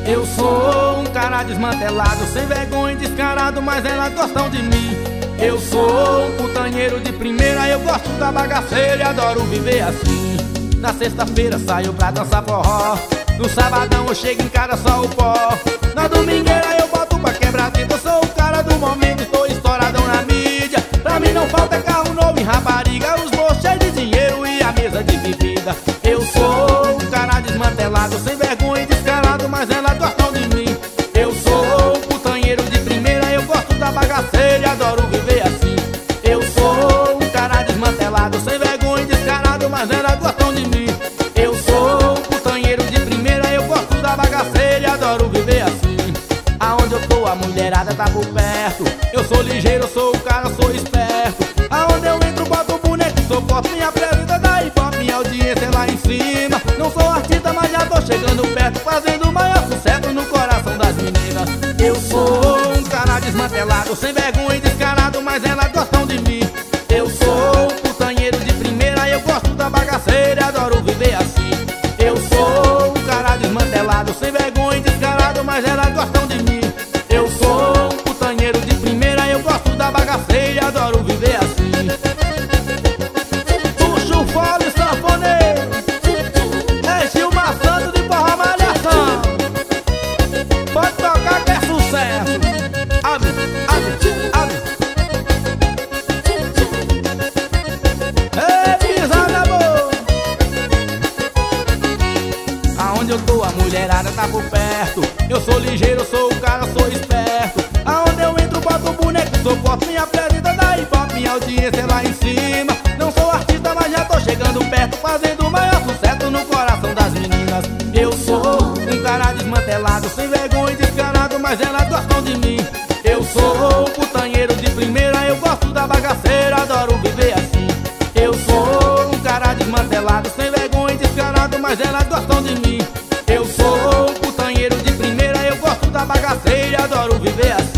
Eu sou um cara desmantelado, sem vergonha e descarado, mas elas gostam de mim. Eu sou um putanheiro de primeira, eu gosto da bagaceira e adoro viver assim. Na sexta-feira saio pra dançar forró, no sabadão eu chego em casa só o pó. Na domingueira eu boto pra quebrar tudo. Eu sou o cara do momento, tô estouradão na mídia. Pra mim não falta carro novo e rapariga, os bolsos cheios de dinheiro e a mesa de bebida. Eu sou um cara desmantelado, sem vergonha e descarado, mas elas gostam de mim. Eu sou um putanheiro de primeira, eu gosto da bagaceira e adoro viver assim. Eu sou um cara desmantelado, sem vergonha e descarado, mas elas gostam de mim. Eu sou um putanheiro de primeira, eu gosto da bagaceira e adoro viver assim. Aonde eu tô a mulherada tá por perto. Eu sou ligeiro, sou o cara, sou esperto. Aonde eu entro boto o boneco, sou forte, minha presença da hip-hop, minha audiência é lá em cima. Não sou artista, mas já tô chegando perto, fazendo o maior sucesso no coração das meninas. Eu sou um cara desmantelado, sem vergonha e descarado, mas elas gostam de mim. Eu sou um putanheiro de primeira, eu gosto da bagaceira e adoro viver assim. Eu sou um cara desmantelado, sem vergonha e descarado, mas elas gostam de mim. Eu sou um putanheiro de primeira, eu gosto da bagaceira e adoro viver assim. Puxa o fole, sanfoneiro, enche o maçando de porra malhação. Pode tocar que é sucesso. Abre, abre, abre. Ei, pisada boa. Aonde eu tô a mulherada tá por perto. Eu sou ligeiro, sou o cara, sou esperto. Aonde eu entro boto o boneco, sou forte, minha presença da hip-hop, minha audiência é lá em cima. Não sou artista, mas já tô chegando perto, fazendo o maior sucesso no coração das meninas. Eu sou um cara desmantelado, sem vergonha e descarado, mas elas gostam de mim. Eu sou um putanheiro de primeira, eu gosto da bagaceira, adoro viver assim. Eu sou um cara desmantelado, sem vergonha e descarado, mas elas gostam de mim. Eu sou um putanheiro de primeira, eu gosto da bagaceira, adoro viver assim.